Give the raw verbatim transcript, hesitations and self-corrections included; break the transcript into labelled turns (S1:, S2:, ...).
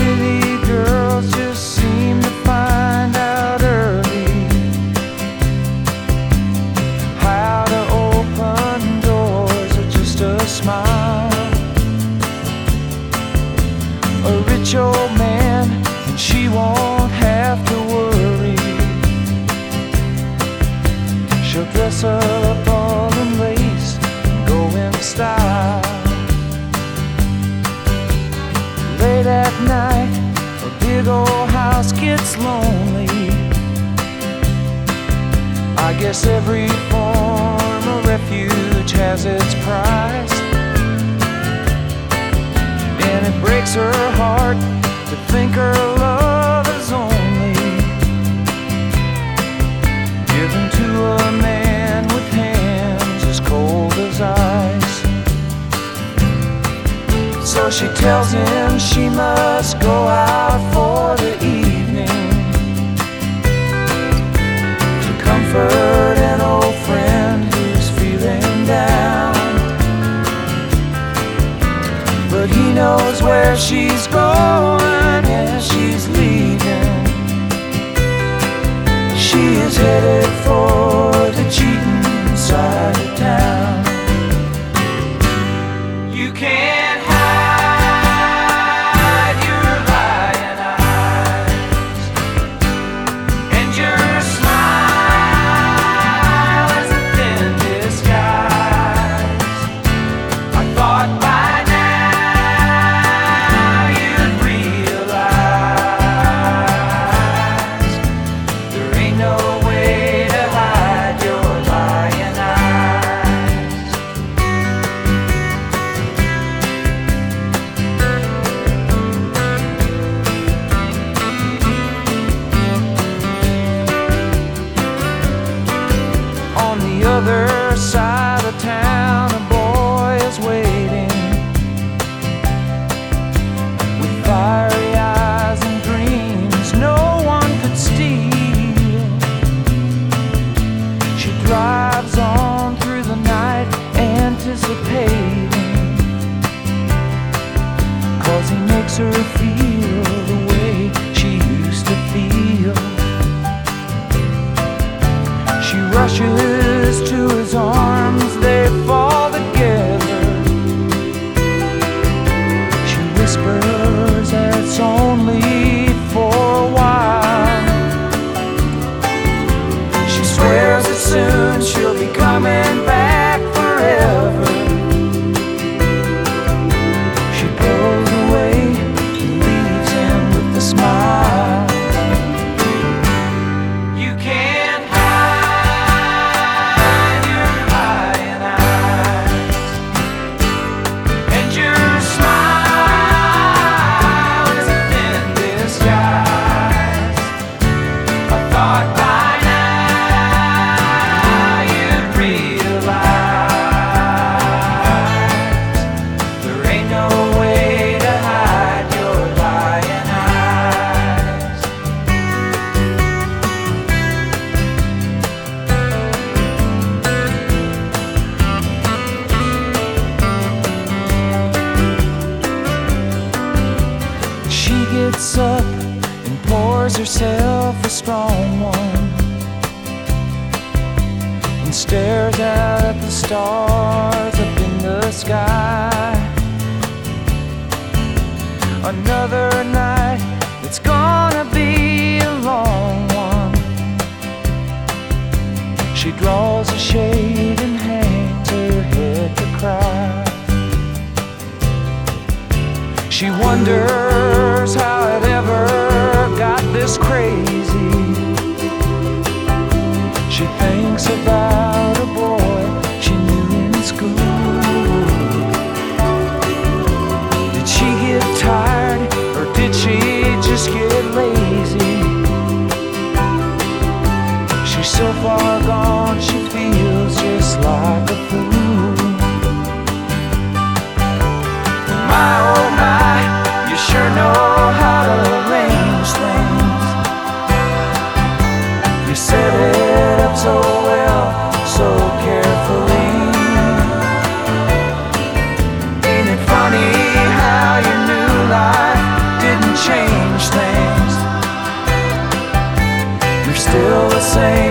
S1: city girls just seem to find out early how to open doors with just a smile. A rich old man, and she won't have to worry. She'll dress up all in lace and go in style. Late at night, a big old house gets lonely. I guess every form of refuge has its price, and it breaks her heart to think her love is only given to a man with hands as cold as ice. So she tells him she must go out for the evening to comfort an old friend who's feeling down. But he knows where she's going and she's leaving. She is headed for the cheating side of town. You can't hide your lying eyes, and your smile is a thin disguise. I thought by now you'd realize there ain't no way to hide your lying eyes. On the other side of town, a boy is waiting with fiery eyes and dreams no one could steal. She drives on through the night, anticipating, 'cause he makes her feel the way she used to feel. She rushes to his arms, they fall together. She whispers that it's only for a while. She swears that soon she'll be coming back forever. She goes away and leaves him with a smile. You can't hide your lying eyes, and your smile is a thin disguise. I thought by now you'd realize there ain't no way to hide your lying eyes. She gets up and pours herself a strong one and stares out at the stars up in the sky. Another night, it's gonna be a long one. She draws a shade and hangs her head to cry. She wonders how it ever got this crazy. She thinks about a boy she knew in school. Did she get tired, or did she just get lazy? She's so far gone, she feels just like a fool. My oh my, you sure know still the same.